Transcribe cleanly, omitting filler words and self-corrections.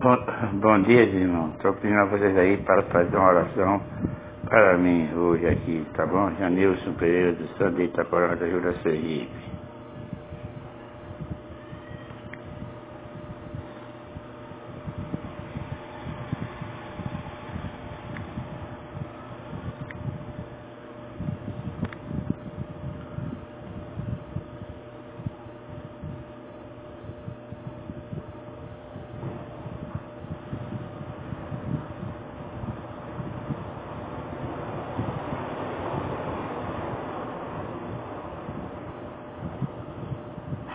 Bom, bom dia, irmão. Estou pedindo a vocês aí para fazer uma oração para mim hoje aqui, tá bom? Janilson Pereira do Santo de Itaporã da Jura Sergipe.